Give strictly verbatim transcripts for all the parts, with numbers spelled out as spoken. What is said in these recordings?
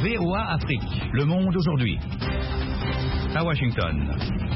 V O A Afrique, Le Monde aujourd'hui. À Washington.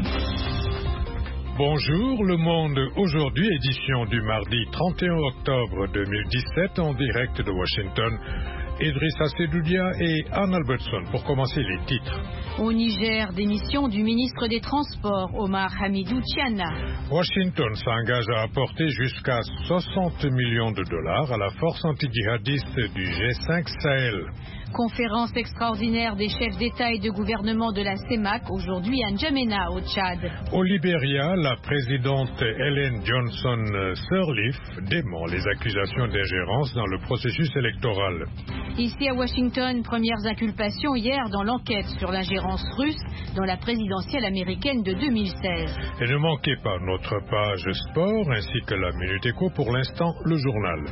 Bonjour, Le Monde aujourd'hui, édition du mardi trente et un octobre deux mille dix-sept, en direct de Washington. Idrissa Sedoudia et Anne Albertson pour commencer les titres. Au Niger, démission du ministre des Transports, Omar Hamidou Tiana. Washington s'engage à apporter jusqu'à soixante millions de dollars à la force anti-djihadiste du G cinq Sahel. Conférence extraordinaire des chefs d'État et de gouvernement de la CEMAC, aujourd'hui à N'Djamena, au Tchad. Au Libéria, la présidente Ellen Johnson Sirleaf dément les accusations d'ingérence dans le processus électoral. Ici à Washington, premières inculpations hier dans l'enquête sur l'ingérence russe dans la présidentielle américaine de deux mille seize. Et ne manquez pas notre page sport ainsi que la Minute Éco, pour l'instant le journal.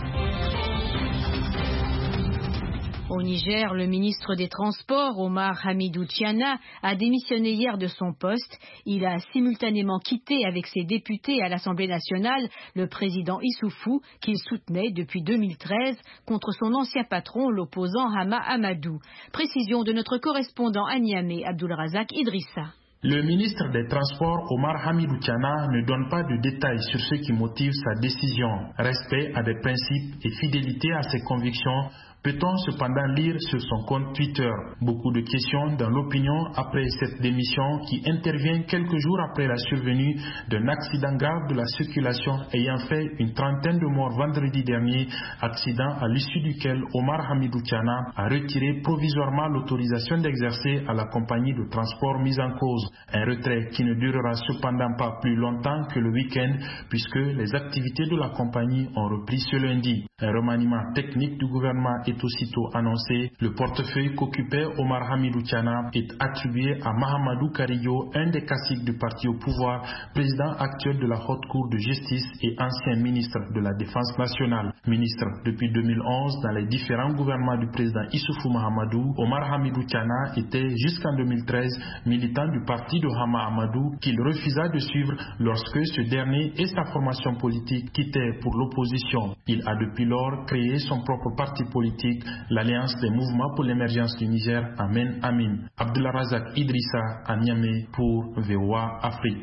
Au Niger, le ministre des Transports, Omar Hamidou Tiana, a démissionné hier de son poste. Il a simultanément quitté avec ses députés à l'Assemblée nationale le président Issoufou, qu'il soutenait depuis deux mille treize contre son ancien patron, l'opposant Hama Amadou. Précision de notre correspondant à Niamey, Abdulrazak Idrissa. Le ministre des Transports, Omar Hamidou Tiana, ne donne pas de détails sur ce qui motive sa décision. Respect à des principes et fidélité à ses convictions, peut-on cependant lire sur son compte Twitter. Beaucoup de questions dans l'opinion après cette démission qui intervient quelques jours après la survenue d'un accident grave de la circulation ayant fait une trentaine de morts vendredi dernier, accident à l'issue duquel Omar Hamidou Tiana a retiré provisoirement l'autorisation d'exercer à la compagnie de transport mise en cause. Un retrait qui ne durera cependant pas plus longtemps que le week-end puisque les activités de la compagnie ont repris ce lundi. Un remaniement technique du gouvernement est aussitôt annoncé. Le portefeuille qu'occupait Omar Hamidou Tiana est attribué à Mahamadou Karillo, un des caciques du parti au pouvoir, président actuel de la Haute Cour de justice et ancien ministre de la Défense nationale. Ministre depuis deux mille onze dans les différents gouvernements du président Issoufou Mahamadou, Omar Hamidou Tiana était jusqu'en deux mille treize militant du parti de Hama Amadou qu'il refusa de suivre lorsque ce dernier et sa formation politique quittaient pour l'opposition. Il a depuis lors créé son propre parti politique, l'Alliance des mouvements pour l'émergence du Niger, Amen Amin. Abdulrazak Idrissa à Niamey pour V O A Afrique.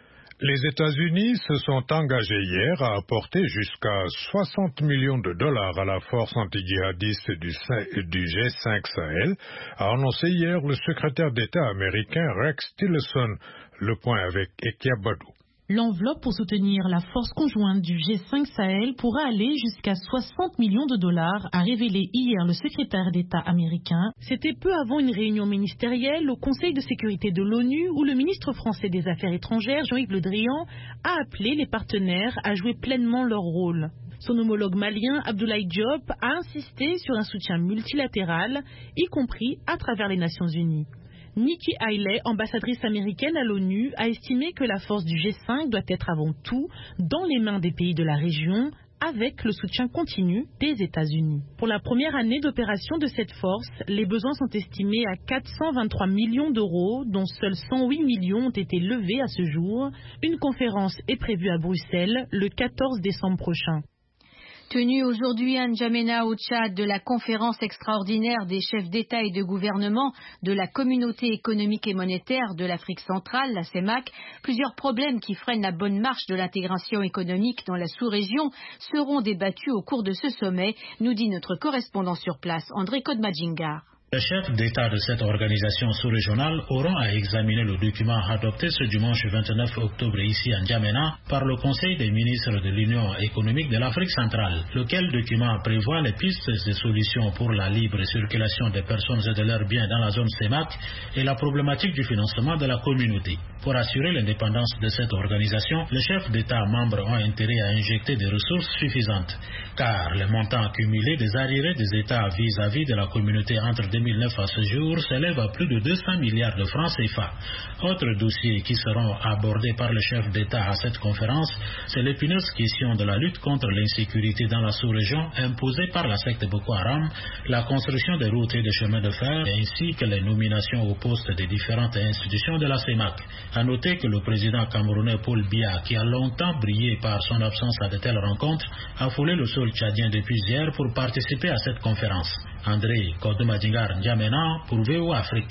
Les États-Unis se sont engagés hier à apporter jusqu'à soixante millions de dollars à la force anti-djihadiste du, du G cinq Sahel, a annoncé hier le secrétaire d'État américain Rex Tillerson. Le point avec Ekia Badou. L'enveloppe pour soutenir la force conjointe du G cinq Sahel pourra aller jusqu'à soixante millions de dollars, a révélé hier le secrétaire d'État américain. C'était peu avant une réunion ministérielle au Conseil de sécurité de l'ONU où le ministre français des Affaires étrangères, Jean-Yves Le Drian, a appelé les partenaires à jouer pleinement leur rôle. Son homologue malien, Abdoulaye Diop, a insisté sur un soutien multilatéral, y compris à travers les Nations Unies. Nikki Haley, ambassadrice américaine à l'ONU, a estimé que la force du G cinq doit être avant tout dans les mains des pays de la région, avec le soutien continu des États-Unis. Pour la première année d'opération de cette force, les besoins sont estimés à quatre cent vingt-trois millions d'euros, dont seuls cent huit millions ont été levés à ce jour. Une conférence est prévue à Bruxelles le quatorze décembre prochain. Tenue aujourd'hui à N'Djamena au Tchad de la conférence extraordinaire des chefs d'État et de gouvernement de la Communauté économique et monétaire de l'Afrique centrale, la CEMAC, plusieurs problèmes qui freinent la bonne marche de l'intégration économique dans la sous-région seront débattus au cours de ce sommet, nous dit notre correspondant sur place, André Kodmadjingar. Les chefs d'État de cette organisation sous-régionale auront à examiner le document adopté ce dimanche vingt-neuf octobre ici à N'Djamena par le Conseil des ministres de l'Union économique de l'Afrique centrale, lequel document prévoit les pistes et solutions pour la libre circulation des personnes et de leurs biens dans la zone CEMAC et la problématique du financement de la communauté. Pour assurer l'indépendance de cette organisation, les chefs d'État membres ont intérêt à injecter des ressources suffisantes, car les montants accumulés des arriérés des États vis-à-vis de la communauté entre deux mille neuf à ce jour s'élève à plus de deux cents milliards de francs C F A. Autres dossiers qui seront abordés par le chef d'État à cette conférence, c'est l'épineuse question de la lutte contre l'insécurité dans la sous-région imposée par la secte Boko Haram, la construction des routes et des chemins de fer, ainsi que les nominations au poste des différentes institutions de la CEMAC. À noter que le président camerounais Paul Biya, qui a longtemps brillé par son absence à de telles rencontres, a foulé le sol tchadien depuis hier pour participer à cette conférence. André Kodomadingar N'Djamena pour V O Afrique.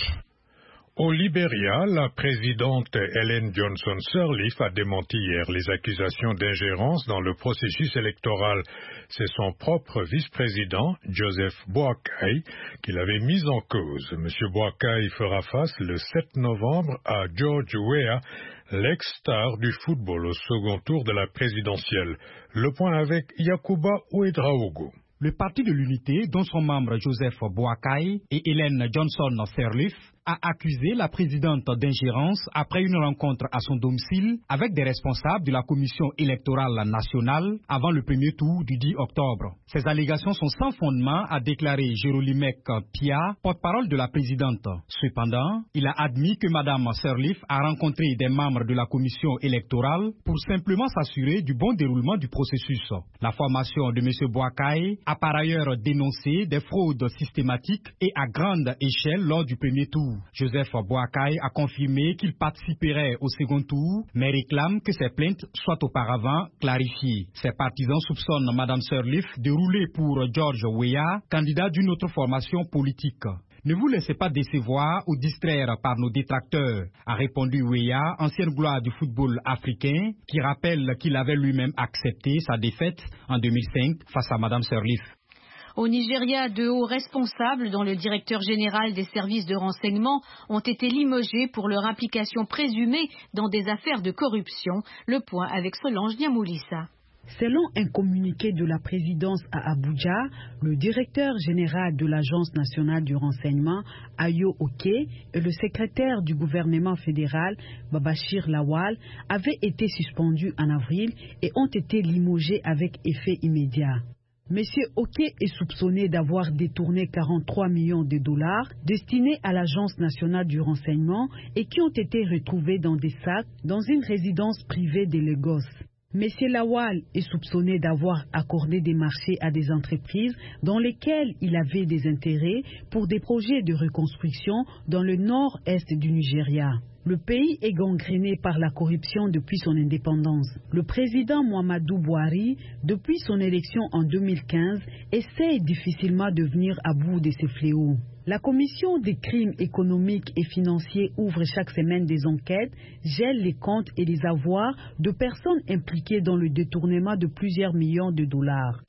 Au Libéria, la présidente Ellen Johnson Sirleaf a démenti hier les accusations d'ingérence dans le processus électoral. C'est son propre vice-président, Joseph Boakai, qui l'avait mis en cause. M. Boakai fera face le sept novembre à George Weah, l'ex-star du football au second tour de la présidentielle. Le point avec Yakuba Ouedraogo. Le Parti de l'Unité, dont sont membres Joseph Boakai et Ellen Johnson Sirleaf, a accusé la présidente d'ingérence après une rencontre à son domicile avec des responsables de la Commission électorale nationale avant le premier tour du dix octobre. Ces allégations sont sans fondement, a déclaré Jérôlimek Pia, porte-parole de la présidente. Cependant, il a admis que Mme Sirleaf a rencontré des membres de la Commission électorale pour simplement s'assurer du bon déroulement du processus. La formation de M. Boakai a par ailleurs dénoncé des fraudes systématiques et à grande échelle lors du premier tour. Joseph Boakai a confirmé qu'il participerait au second tour, mais réclame que ses plaintes soient auparavant clarifiées. Ses partisans soupçonnent Mme Sirleaf de rouler pour George Weah, candidat d'une autre formation politique. Ne vous laissez pas décevoir ou distraire par nos détracteurs, a répondu Weah, ancienne gloire du football africain, qui rappelle qu'il avait lui-même accepté sa défaite en deux mille cinq face à Mme Sirleaf. Au Nigeria, de hauts responsables, dont le directeur général des services de renseignement, ont été limogés pour leur implication présumée dans des affaires de corruption. Le point avec Solange Niamoulissa. Selon un communiqué de la présidence à Abuja, le directeur général de l'Agence nationale du renseignement, Ayo Oke, et le secrétaire du gouvernement fédéral, Babachir Lawal, avaient été suspendus en avril et ont été limogés avec effet immédiat. Monsieur Oke est soupçonné d'avoir détourné quarante-trois millions de dollars destinés à l'Agence nationale du renseignement et qui ont été retrouvés dans des sacs dans une résidence privée de Lagos. Monsieur Lawal est soupçonné d'avoir accordé des marchés à des entreprises dans lesquelles il avait des intérêts pour des projets de reconstruction dans le nord-est du Nigeria. Le pays est gangréné par la corruption depuis son indépendance. Le président Muhammadu Buhari, depuis son élection en deux mille quinze, essaie difficilement de venir à bout de ces fléaux. La commission des crimes économiques et financiers ouvre chaque semaine des enquêtes, gèle les comptes et les avoirs de personnes impliquées dans le détournement de plusieurs millions de dollars.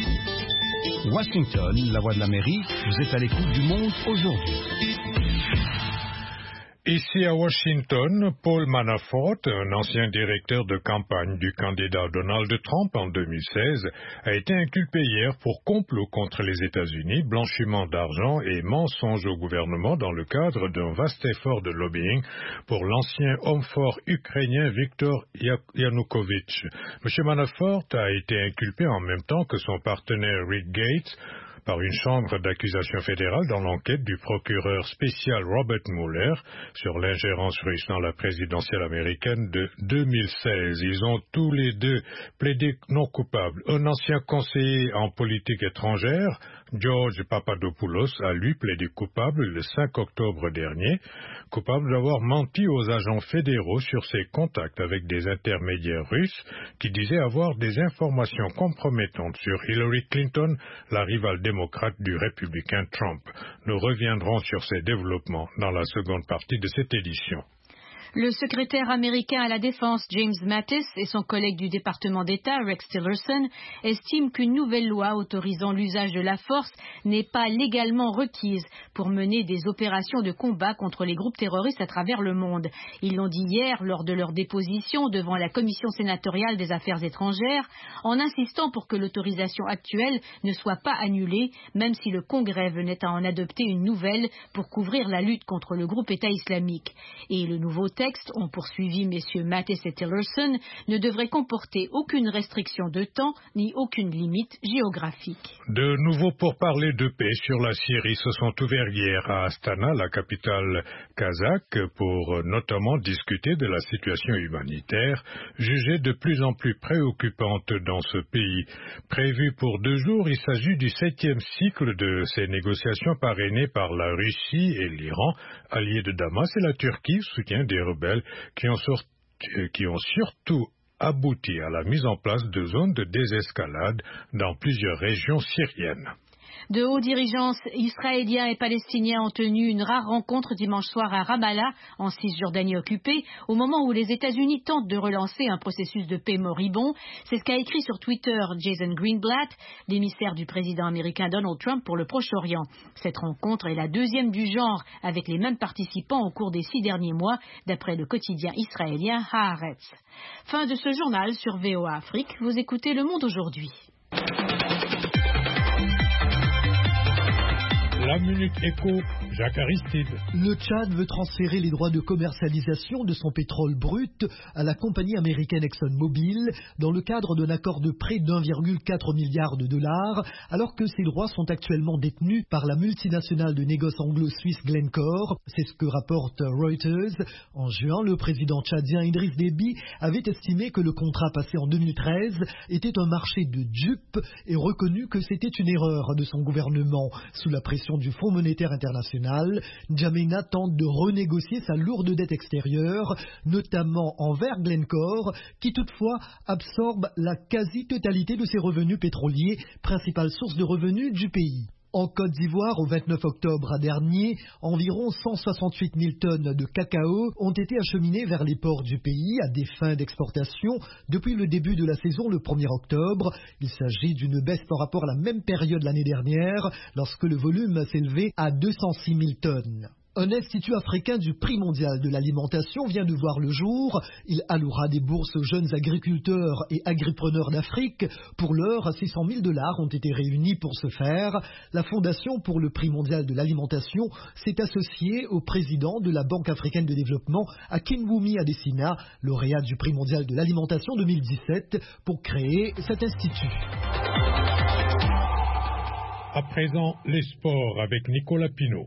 Washington, la voix de l'Amérique, vous êtes à l'écoute du monde aujourd'hui. Ici à Washington, Paul Manafort, un ancien directeur de campagne du candidat Donald Trump en deux mille seize, a été inculpé hier pour complot contre les États-Unis, blanchiment d'argent et mensonge au gouvernement dans le cadre d'un vaste effort de lobbying pour l'ancien homme fort ukrainien Viktor Yanukovych. M. Manafort a été inculpé en même temps que son partenaire Rick Gates par une chambre d'accusation fédérale dans l'enquête du procureur spécial Robert Mueller sur l'ingérence russe dans la présidentielle américaine de deux mille seize. Ils ont tous les deux plaidé non coupables. Un ancien conseiller en politique étrangère, George Papadopoulos, a lui plaidé coupable le cinq octobre dernier, coupable d'avoir menti aux agents fédéraux sur ses contacts avec des intermédiaires russes qui disaient avoir des informations compromettantes sur Hillary Clinton, la rivale démocrate du républicain Trump. Nous reviendrons sur ces développements dans la seconde partie de cette édition. Le secrétaire américain à la Défense James Mattis et son collègue du département d'État Rex Tillerson estiment qu'une nouvelle loi autorisant l'usage de la force n'est pas légalement requise pour mener des opérations de combat contre les groupes terroristes à travers le monde. Ils l'ont dit hier lors de leur déposition devant la Commission sénatoriale des Affaires étrangères, en insistant pour que l'autorisation actuelle ne soit pas annulée, même si le Congrès venait à en adopter une nouvelle pour couvrir la lutte contre le groupe État islamique. Et le nouveau texte Texte, ont poursuivi messieurs Mattis et Tillerson, ne devrait comporter aucune restriction de temps ni aucune limite géographique. De nouveau pourparlers de paix sur la Syrie se sont ouverts hier à Astana, la capitale kazakh, pour notamment discuter de la situation humanitaire, jugée de plus en plus préoccupante dans ce pays. Prévu pour deux jours, il s'agit du septième cycle de ces négociations parrainées par la Russie et l'Iran, alliés de Damas, et la Turquie, soutien des rebelles qui ont, sorti, qui ont surtout abouti à la mise en place de zones de désescalade dans plusieurs régions syriennes. De hauts dirigeants israéliens et palestiniens ont tenu une rare rencontre dimanche soir à Ramallah, en Cisjordanie occupée, au moment où les États-Unis tentent de relancer un processus de paix moribond. C'est ce qu'a écrit sur Twitter Jason Greenblatt, l'émissaire du président américain Donald Trump pour le Proche-Orient. Cette rencontre est la deuxième du genre, avec les mêmes participants au cours des six derniers mois, d'après le quotidien israélien Haaretz. Fin de ce journal sur V O A Afrique. Vous écoutez Le Monde aujourd'hui. La Minute Éco, Jacques Aristide. Le Tchad veut transférer les droits de commercialisation de son pétrole brut à la compagnie américaine ExxonMobil dans le cadre d'un accord de prêt d'un virgule quatre milliard de dollars, alors que ces droits sont actuellement détenus par la multinationale de négoce anglo-suisse Glencore. C'est ce que rapporte Reuters. En juin, le président tchadien Idriss Déby avait estimé que le contrat passé en deux mille treize était un marché de dupes et reconnu que c'était une erreur de son gouvernement. Sous la pression du Fonds monétaire international, N'Djamena tente de renégocier sa lourde dette extérieure, notamment envers Glencore, qui toutefois absorbe la quasi-totalité de ses revenus pétroliers, principale source de revenus du pays. En Côte d'Ivoire, au vingt-neuf octobre dernier, environ cent soixante-huit mille tonnes de cacao ont été acheminées vers les ports du pays à des fins d'exportation depuis le début de la saison le premier octobre. Il s'agit d'une baisse par rapport à la même période l'année dernière, lorsque le volume s'élevait à deux cent six mille tonnes. Un institut africain du prix mondial de l'alimentation vient de voir le jour. Il allouera des bourses aux jeunes agriculteurs et agripreneurs d'Afrique. Pour l'heure, six cent mille dollars ont été réunis pour ce faire. La Fondation pour le prix mondial de l'alimentation s'est associée au président de la Banque africaine de développement, Akinwumi Adesina, lauréat du prix mondial de l'alimentation deux mille dix-sept, pour créer cet institut. À présent, les sports avec Nicolas Pinault.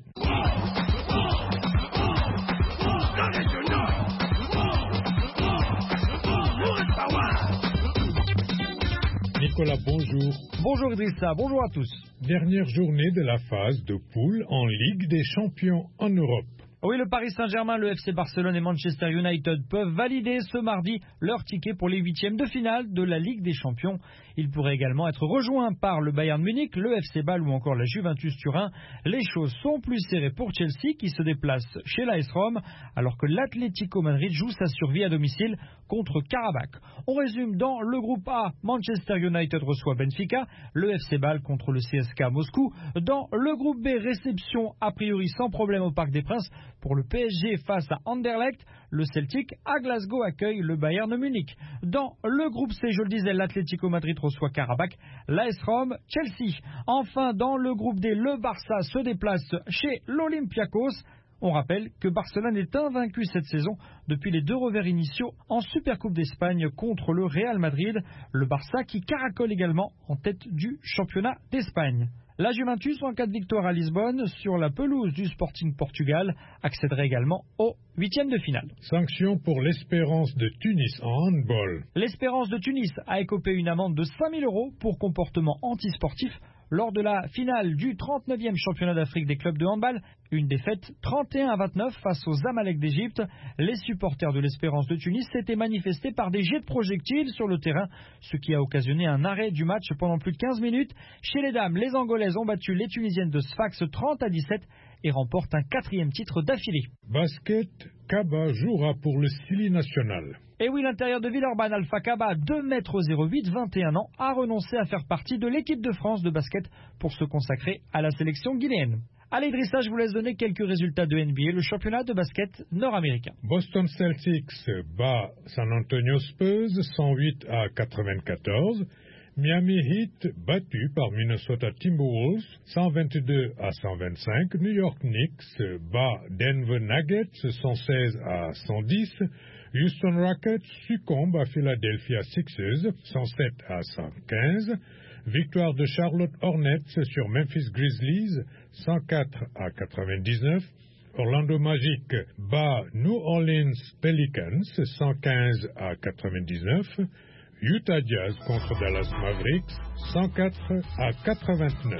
Nicolas, bonjour. Bonjour Idrissa, bonjour à tous. Dernière journée de la phase de poule en Ligue des Champions en Europe. Oui, le Paris Saint-Germain, le F C Barcelone et Manchester United peuvent valider ce mardi leur ticket pour les huitièmes de finale de la Ligue des Champions. Ils pourraient également être rejoints par le Bayern Munich, le F C Bâle ou encore la Juventus Turin. Les choses sont plus serrées pour Chelsea qui se déplace chez l'A S Rome alors que l'Atlético Madrid joue sa survie à domicile contre Karabakh. On résume dans le groupe A, Manchester United reçoit Benfica, le F C Bâle contre le C S K Moscou. Dans le groupe B, réception a priori sans problème au Parc des Princes pour le P S G face à Anderlecht. Le Celtic à Glasgow accueille le Bayern Munich. Dans le groupe C, je le disais, l'Atlético Madrid reçoit Karabakh, l'A S Rome, Chelsea. Enfin, dans le groupe D, le Barça se déplace chez l'Olympiakos. On rappelle que Barcelone est invaincu cette saison depuis les deux revers initiaux en Supercoupe d'Espagne contre le Real Madrid. Le Barça qui caracole également en tête du championnat d'Espagne. La Juventus, en cas de victoire à Lisbonne, sur la pelouse du Sporting Portugal, accéderait également au huitième de finale. Sanction pour l'Espérance de Tunis en handball. L'Espérance de Tunis a écopé une amende de cinq mille euros pour comportement antisportif lors de la finale du trente-neuvième championnat d'Afrique des clubs de handball. Une défaite trente et un à vingt-neuf face aux Amalek d'Égypte. Les supporters de l'Espérance de Tunis s'étaient manifestés par des jets de projectiles sur le terrain, ce qui a occasionné un arrêt du match pendant plus de quinze minutes. Chez les dames, les Angolaises ont battu les Tunisiennes de Sfax trente à dix-sept et remportent un quatrième titre d'affilée. Basket, Kaba jouera pour le Sili national. Et oui, l'intérieur de Villeurbanne, Alpha Kaba, deux mètres zéro huit, vingt et un ans, a renoncé à faire partie de l'équipe de France de basket pour se consacrer à la sélection guinéenne. Allez Idrissa, je vous laisse donner quelques résultats de N B A, le championnat de basket nord-américain. Boston Celtics bat San Antonio Spurs cent huit à quatre-vingt-quatorze. Miami Heat battu par Minnesota Timberwolves cent vingt-deux à cent vingt-cinq. New York Knicks bat Denver Nuggets cent seize à cent dix. Houston Rockets succombe à Philadelphia Sixers cent sept à cent quinze. Victoire de Charlotte Hornets sur Memphis Grizzlies cent quatre à quatre-vingt-dix-neuf. Orlando Magic bat New Orleans Pelicans cent quinze à quatre-vingt-dix-neuf. Utah Jazz contre Dallas Mavericks cent quatre à quatre-vingt-neuf.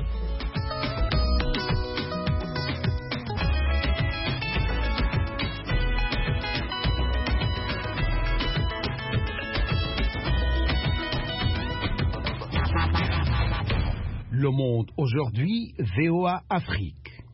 Le Monde aujourd'hui, V O A Afrique.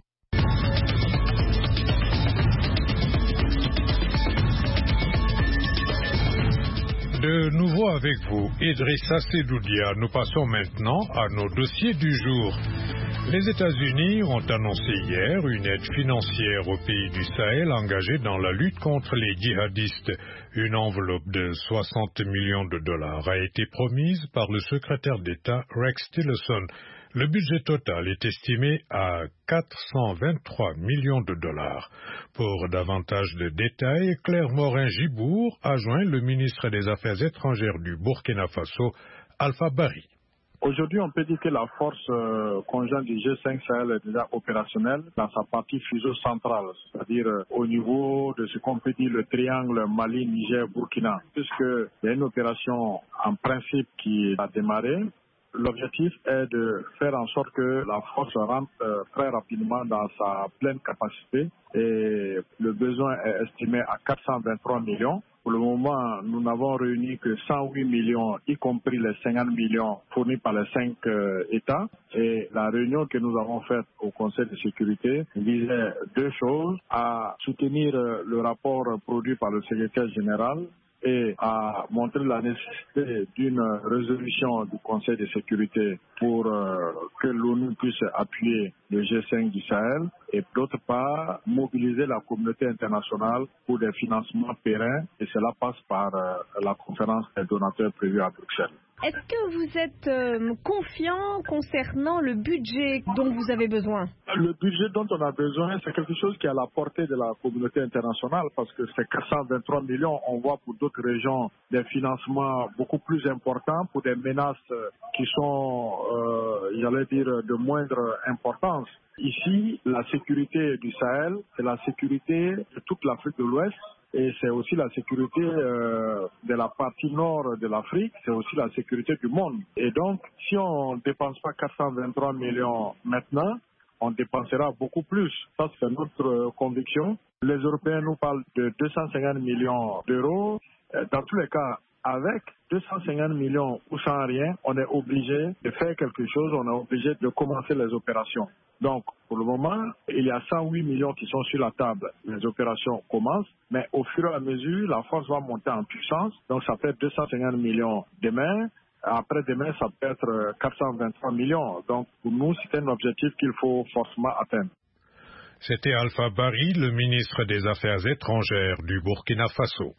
De nouveau avec vous, Idrissa Sedoudia. Nous passons maintenant à nos dossiers du jour. Les États-Unis ont annoncé hier une aide financière aux pays du Sahel engagés dans la lutte contre les djihadistes. Une enveloppe de soixante millions de dollars a été promise par le secrétaire d'État Rex Tillerson. Le budget total est estimé à quatre cent vingt-trois millions de dollars. Pour davantage de détails, Claire Morin-Gibour a joint le ministre des Affaires étrangères du Burkina Faso, Alpha Bari. Aujourd'hui, on peut dire que la force euh, conjointe du G cinq Sahel est déjà opérationnelle dans sa partie fuseau centrale, c'est-à-dire euh, au niveau de ce qu'on peut dire le triangle Mali, Niger, Burkina, puisqu'il y a une opération en principe qui a démarré. L'objectif est de faire en sorte que la force rentre euh, très rapidement dans sa pleine capacité et le besoin est estimé à quatre cent vingt-trois millions. Pour le moment, nous n'avons réuni que cent huit millions, y compris les cinquante millions fournis par les cinq euh, États. Et la réunion que nous avons faite au Conseil de sécurité visait deux choses, à soutenir euh, le rapport produit par le secrétaire général et à montrer la nécessité d'une résolution du Conseil de sécurité pour euh, que l'ONU puisse appuyer le G cinq du Sahel et d'autre part mobiliser la communauté internationale pour des financements pérennes et cela passe par euh, la conférence des donateurs prévue à Bruxelles. Est-ce que vous êtes euh, confiant concernant le budget dont vous avez besoin? Le budget dont on a besoin, c'est quelque chose qui est à la portée de la communauté internationale parce que c'est quatre cent vingt-trois millions. On voit pour d'autres régions des financements beaucoup plus importants pour des menaces qui sont, euh, j'allais dire, de moindre importance. Ici, la sécurité du Sahel, c'est la sécurité de toute l'Afrique de l'Ouest. Et c'est aussi la sécurité euh, de la partie nord de l'Afrique, c'est aussi la sécurité du monde. Et donc, si on ne dépense pas quatre cent vingt-trois millions maintenant, on dépensera beaucoup plus. Ça, c'est notre euh, conviction. Les Européens nous parlent de deux cent cinquante millions d'euros. Euh, dans tous les cas, avec deux cent cinquante millions ou sans rien, on est obligé de faire quelque chose, on est obligé de commencer les opérations. Donc, pour le moment, il y a cent huit millions qui sont sur la table. Les opérations commencent, mais au fur et à mesure, la force va monter en puissance. Donc, ça peut être deux cent cinquante millions demain. Après demain, ça peut être quatre cent vingt-trois millions. Donc, pour nous, c'est un objectif qu'il faut forcément atteindre. C'était Alpha Bari, le ministre des Affaires étrangères du Burkina Faso.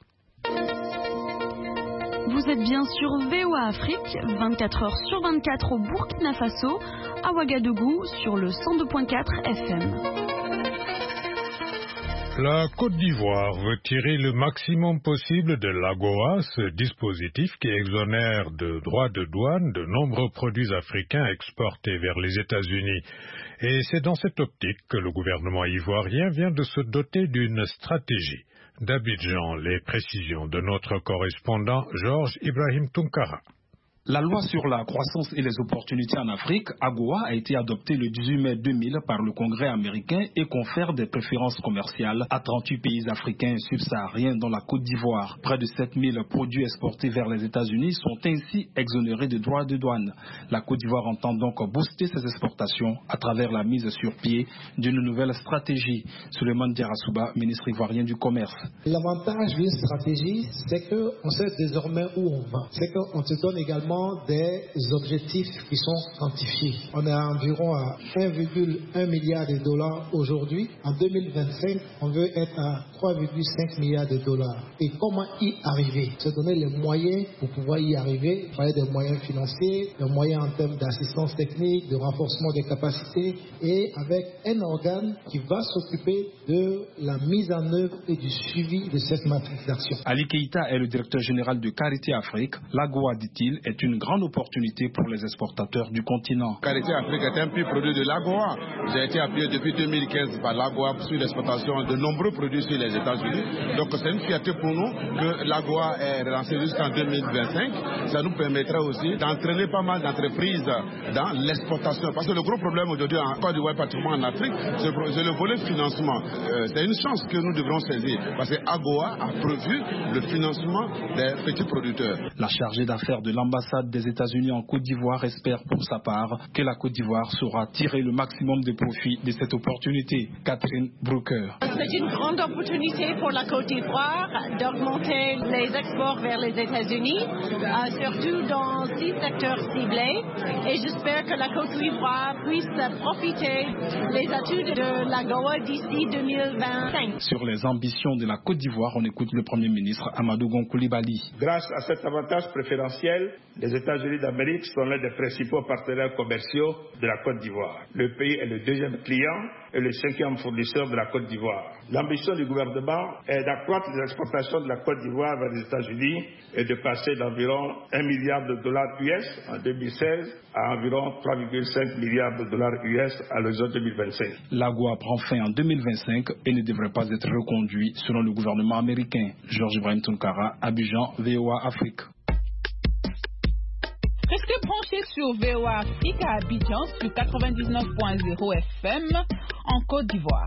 Vous êtes bien sur V O A Afrique, vingt-quatre heures sur vingt-quatre au Burkina Faso, à Ouagadougou sur le cent deux virgule quatre F M. La Côte d'Ivoire veut tirer le maximum possible de l'AGOA, ce dispositif qui exonère de droits de douane de nombreux produits africains exportés vers les États-Unis. Et c'est dans cette optique que le gouvernement ivoirien vient de se doter d'une stratégie. D'Abidjan, les précisions de notre correspondant Georges Ibrahim Tunkara. La loi sur la croissance et les opportunités en Afrique, AGOA, a été adoptée le dix-huit mai deux mille par le Congrès américain et confère des préférences commerciales à trente-huit pays africains subsahariens dont la Côte d'Ivoire. Près de sept mille produits exportés vers les États-Unis sont ainsi exonérés de droits de douane. La Côte d'Ivoire entend donc booster ses exportations à travers la mise sur pied d'une nouvelle stratégie. Souleymane Diarra-Souba, ministre ivoirien du Commerce. L'avantage d'une stratégie, c'est qu'on sait désormais où on va. C'est qu'on se donne également des objectifs qui sont quantifiés. On est à environ à un virgule un milliard de dollars aujourd'hui. En deux mille vingt-cinq, on veut être à trois virgule cinq milliards de dollars. Et comment y arriver? Se donner les moyens pour pouvoir y arriver. Il fallait des moyens financiers, des moyens en termes d'assistance technique, de renforcement des capacités et avec un organe qui va s'occuper de la mise en œuvre et du suivi de cette matrice d'action. Ali Keïta est le directeur général de Carité Afrique. L'AGOA, dit-il, est une grande opportunité pour les exportateurs du continent. Carité Afrique est un puits produit de l'AGOA. J'ai été appuyé depuis deux mille quinze par l'AGOA sur l'exportation de nombreux produits sur les États-Unis. Donc c'est une fierté pour nous que l'AGOA est relancée jusqu'en deux mille vingt-cinq. Ça nous permettra aussi d'entraîner pas mal d'entreprises dans l'exportation. Parce que le gros problème aujourd'hui en Côte d'Ivoire, particulièrement en Afrique, c'est le volet financement. Euh, c'est une chance que nous devrons saisir parce que AGOA a prévu le financement des petits producteurs. La chargée d'affaires de l'ambassade L'ambassade des États-Unis en Côte d'Ivoire espère pour sa part que la Côte d'Ivoire saura tirer le maximum de profit de cette opportunité. Catherine Brooker. C'est une grande opportunité pour la Côte d'Ivoire d'augmenter les exports vers les États-Unis, euh, surtout dans six secteurs ciblés. Et j'espère que la Côte d'Ivoire puisse profiter des atouts de l'AGOA d'ici deux mille vingt-cinq. Sur les ambitions de la Côte d'Ivoire, on écoute le Premier ministre Amadou Gon Coulibaly. Grâce à cet avantage préférentiel, les États-Unis d'Amérique sont l'un des principaux partenaires commerciaux de la Côte d'Ivoire. Le pays est le deuxième client et le cinquième fournisseur de la Côte d'Ivoire. L'ambition du gouvernement est d'accroître les exportations de la Côte d'Ivoire vers les États-Unis et de passer d'environ un milliard de dollars U S en deux mille seize à environ trois virgule cinq milliards de dollars U S à l'horizon deux mille vingt-cinq. L'AGOA prend fin en deux mille vingt-cinq et ne devrait pas être reconduit selon le gouvernement américain. Georges Ibrahim Tounkara, Abidjan, V O A Afrique. Restez branchés sur V O A Afrique à Abidjan sur quatre-vingt-dix-neuf point zéro F M en Côte d'Ivoire.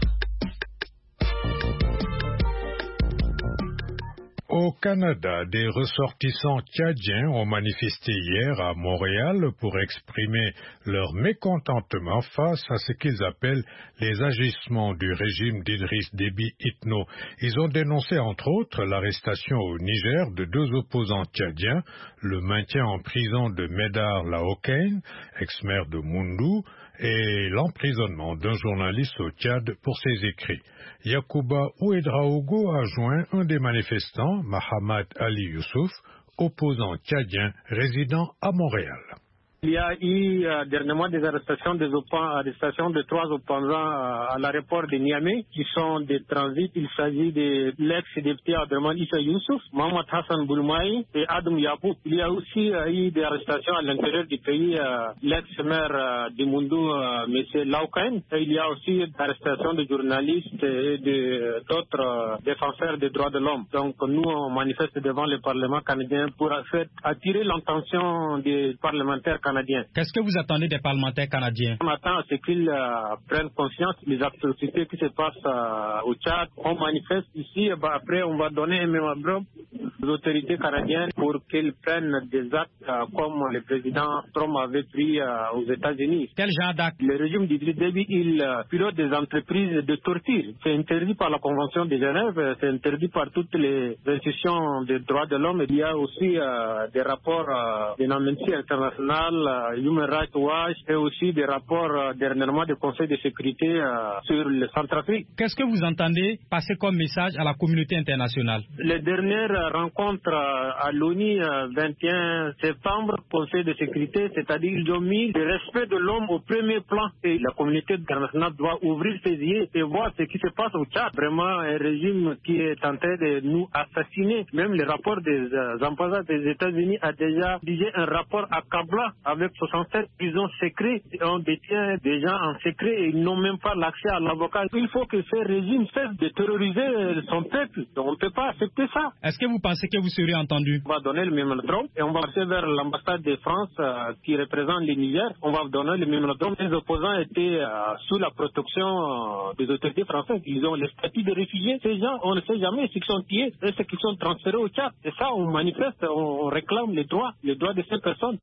Au Canada, des ressortissants tchadiens ont manifesté hier à Montréal pour exprimer leur mécontentement face à ce qu'ils appellent les agissements du régime d'Idriss Déby Itno. Ils ont dénoncé entre autres l'arrestation au Niger de deux opposants tchadiens, le maintien en prison de Médar Laokain, ex-maire de Moundou, et l'emprisonnement d'un journaliste au Tchad pour ses écrits. Yacouba Ouedraogo a joint un des manifestants, Mahamat Ali Youssouf, opposant tchadien résidant à Montréal. Il y a eu euh, dernièrement des arrestations, des arrestations de trois opposants euh, à l'aéroport de Niamey qui sont des transits. Il s'agit de l'ex-député Abdelman Issa Youssouf, Mohamed Hassan Boulmaï et Adam Yabou. Il y a aussi euh, eu des arrestations à l'intérieur du pays, euh, l'ex-maire euh, de Moundou, euh, M. Laokain. Et il y a aussi des arrestations de journalistes et de, d'autres euh, défenseurs des droits de l'homme. Donc nous, on manifeste devant le Parlement canadien pour faire attirer l'attention des parlementaires canadiens. Qu'est-ce que vous attendez des parlementaires canadiens? On attend à ce qu'ils euh, prennent conscience des atrocités qui se passent euh, au Tchad. On manifeste ici, bah, après on va donner un mémorandum aux autorités canadiennes pour qu'ils prennent des actes euh, comme le président Trump avait pris euh, aux États-Unis. Quel genre d'acte? Le régime d'Idriss Déby, il euh, pilote des entreprises de torture. C'est interdit par la Convention de Genève, c'est interdit par toutes les institutions des droits de l'homme. Il y a aussi euh, des rapports euh, de l'Amnesty International, Human Rights Watch et aussi des rapports euh, dernièrement du Conseil de sécurité euh, sur le Centrafrique. Qu'est-ce que vous entendez passer comme message à la communauté internationale? Les dernières rencontres euh, à l'ONU, euh, vingt et un septembre, Conseil de sécurité, c'est-à-dire ils ont mis le respect de l'homme au premier plan et la communauté internationale doit ouvrir ses yeux et voir ce qui se passe au Tchad. Vraiment un régime qui est en train de nous assassiner. Même le rapport des euh, ambassades des États-Unis a déjà dit un rapport accablant avec soixante-sept prisons secrètes. On détient des gens en secret et ils n'ont même pas l'accès à l'avocat. Il faut que ce régime cesse de terroriser son peuple. On ne peut pas accepter ça. Est-ce que vous pensez que vous serez entendu? On va donner le mémorandum et on va passer vers l'ambassade de France euh, qui représente le Niger. On va donner le mémorandum. Les opposants étaient euh, sous la protection euh, des autorités françaises. Ils ont le statut de réfugiés. Ces gens, on ne sait jamais s'ils sont tués et ceux qui sont transférés au Tchad. Et ça, on manifeste, on, on réclame les droits, les droits de ces personnes.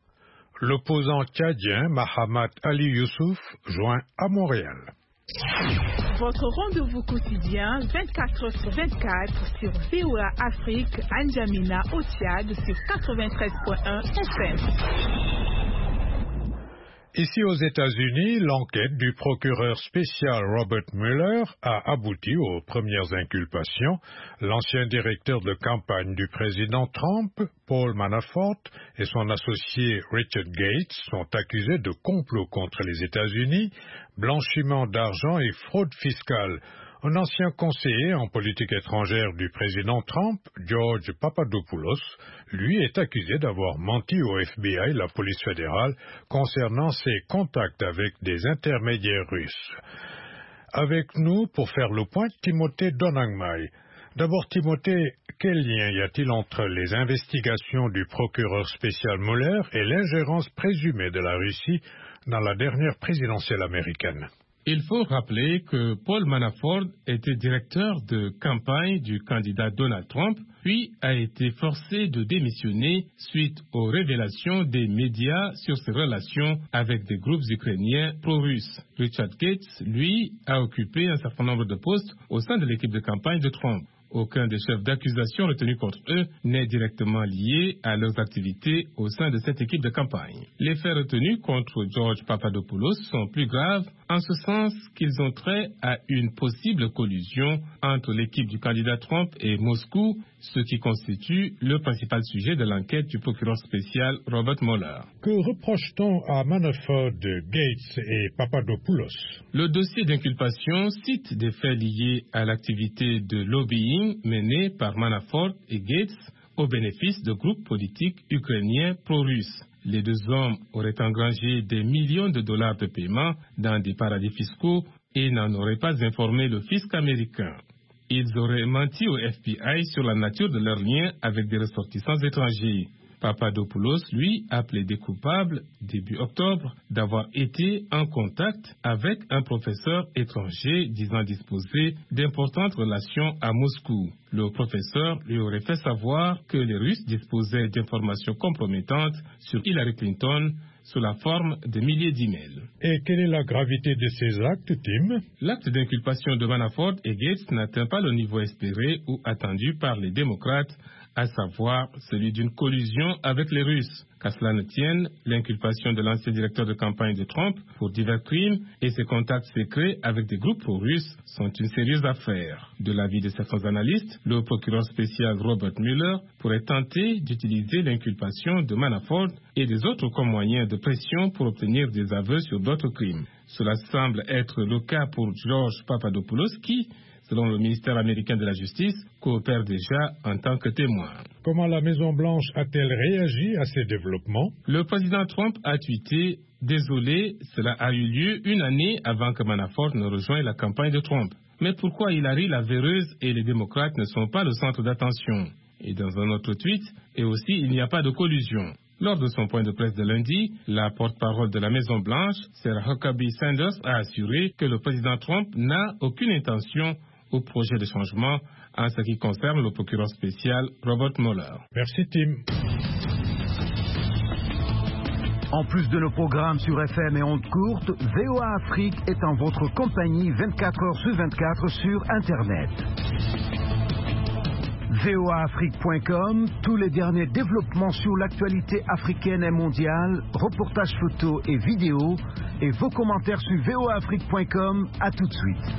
L'opposant tchadien Mahamat Ali Youssouf joint à Montréal. Votre rendez-vous quotidien vingt-quatre heures sur vingt-quatre sur V O A Afrique, N'Djamena au Tchad sur quatre-vingt-treize point un F M. Ici aux États-Unis, l'enquête du procureur spécial Robert Mueller a abouti aux premières inculpations. L'ancien directeur de campagne du président Trump, Paul Manafort, et son associé Richard Gates sont accusés de complot contre les États-Unis, blanchiment d'argent et fraude fiscale. Un ancien conseiller en politique étrangère du président Trump, George Papadopoulos, lui est accusé d'avoir menti au F B I, la police fédérale, concernant ses contacts avec des intermédiaires russes. Avec nous, pour faire le point, Timothée Donangmai. D'abord, Timothée, quel lien y a-t-il entre les investigations du procureur spécial Mueller et l'ingérence présumée de la Russie dans la dernière présidentielle américaine? Il faut rappeler que Paul Manafort était directeur de campagne du candidat Donald Trump puis a été forcé de démissionner suite aux révélations des médias sur ses relations avec des groupes ukrainiens pro-russes. Richard Gates, lui, a occupé un certain nombre de postes au sein de l'équipe de campagne de Trump. Aucun des chefs d'accusation retenus contre eux n'est directement lié à leurs activités au sein de cette équipe de campagne. Les faits retenus contre George Papadopoulos sont plus graves en ce sens qu'ils ont trait à une possible collusion entre l'équipe du candidat Trump et Moscou, ce qui constitue le principal sujet de l'enquête du procureur spécial Robert Mueller. Que reproche-t-on à Manafort, Gates et Papadopoulos? Le dossier d'inculpation cite des faits liés à l'activité de lobbying menée par Manafort et Gates au bénéfice de groupes politiques ukrainiens pro-russes. Les deux hommes auraient engrangé des millions de dollars de paiement dans des paradis fiscaux et n'en auraient pas informé le fisc américain. Ils auraient menti au F B I sur la nature de leurs liens avec des ressortissants étrangers. Papadopoulos, lui, a plaidé coupable, début octobre, d'avoir été en contact avec un professeur étranger disant disposer d'importantes relations à Moscou. Le professeur lui aurait fait savoir que les Russes disposaient d'informations compromettantes sur Hillary Clinton sous la forme de milliers d'emails. Et quelle est la gravité de ces actes, Tim? L'acte d'inculpation de Manafort et Gates n'atteint pas le niveau espéré ou attendu par les démocrates, à savoir celui d'une collusion avec les Russes. Qu'à cela ne tienne, l'inculpation de l'ancien directeur de campagne de Trump pour divers crimes et ses contacts secrets avec des groupes pro-russes sont une sérieuse affaire. De l'avis de certains analystes, le procureur spécial Robert Mueller pourrait tenter d'utiliser l'inculpation de Manafort et des autres comme moyen de pression pour obtenir des aveux sur d'autres crimes. Cela semble être le cas pour George Papadopoulos qui, selon le ministère américain de la Justice, coopère déjà en tant que témoin. Comment la Maison-Blanche a-t-elle réagi à ces développements? Le président Trump a tweeté « Désolé, cela a eu lieu une année avant que Manafort ne rejoigne la campagne de Trump. Mais pourquoi Hillary la véreuse et les démocrates ne sont pas le centre d'attention ?» Et dans un autre tweet, « Et aussi, il n'y a pas de collusion. » Lors de son point de presse de lundi, la porte-parole de la Maison-Blanche, Sarah Huckabee Sanders, a assuré que le président Trump n'a aucune intention au projet de changement en ce qui concerne le procureur spécial Robert Mueller. Merci Tim. En plus de nos programmes sur F M et ondes courtes, V O A Afrique est en votre compagnie vingt-quatre heures sur vingt-quatre sur Internet. V O A Afrique point com, tous les derniers développements sur l'actualité africaine et mondiale, reportages photos et vidéos, et vos commentaires sur V O A Afrique point com. À tout de suite.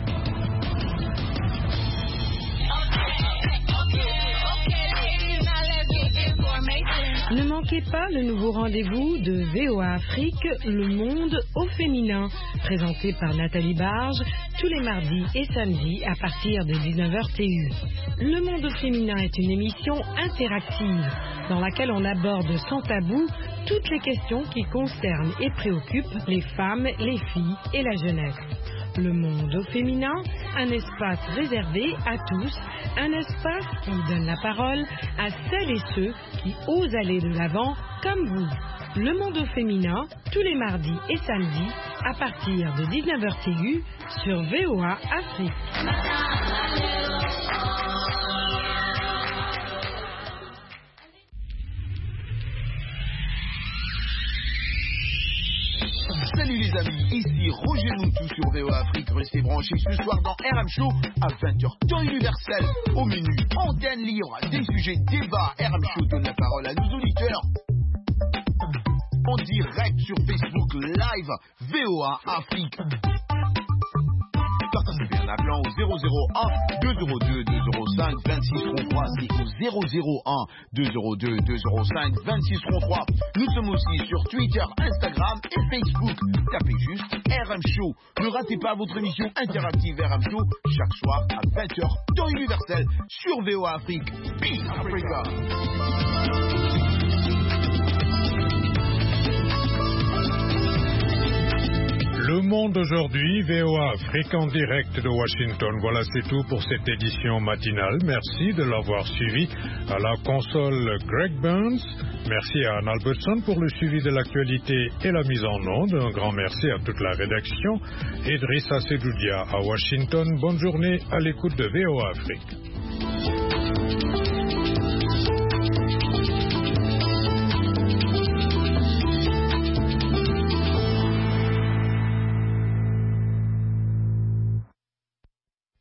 Ne manquez pas le nouveau rendez-vous de V O A Afrique, le monde au féminin, présenté par Nathalie Barge, tous les mardis et samedis à partir de dix-neuf heures T U. Le monde au féminin est une émission interactive dans laquelle on aborde sans tabou toutes les questions qui concernent et préoccupent les femmes, les filles et la jeunesse. Le monde au féminin, un espace réservé à tous, un espace qui donne la parole à celles et ceux qui osent aller de l'avant comme vous. Le monde au féminin, tous les mardis et samedis à partir de dix-neuf heures T U sur V O A Afrique. Salut les amis, ici Roger Moutou sur V O A Afrique. Restez branchés ce soir dans R M Show à vingt heures, temps universel. Au menu, antenne libre, des sujets, débats. R M Show donne la parole à nos auditeurs. En direct sur Facebook Live, V O A Afrique. Participez en appelant au zéro zéro un deux zéro deux deux zéro cinq vingt-six trente-trois. C'est au zéro zéro un deux zéro deux deux zéro cinq vingt-six trente-trois. Nous sommes aussi sur Twitter, Instagram et Facebook. Tapez juste R M Show. Ne ratez pas votre émission interactive R M Show chaque soir à vingt heures, temps universel sur V O A Afrique. Peace Africa. Le monde aujourd'hui, V O A Afrique en direct de Washington. Voilà, c'est tout pour cette édition matinale. Merci de l'avoir suivi. À la console, Greg Burns. Merci à Anne Albertson pour le suivi de l'actualité et la mise en onde. Un grand merci à toute la rédaction. Idrissa Sedoudia à Washington. Bonne journée à l'écoute de V O A Afrique.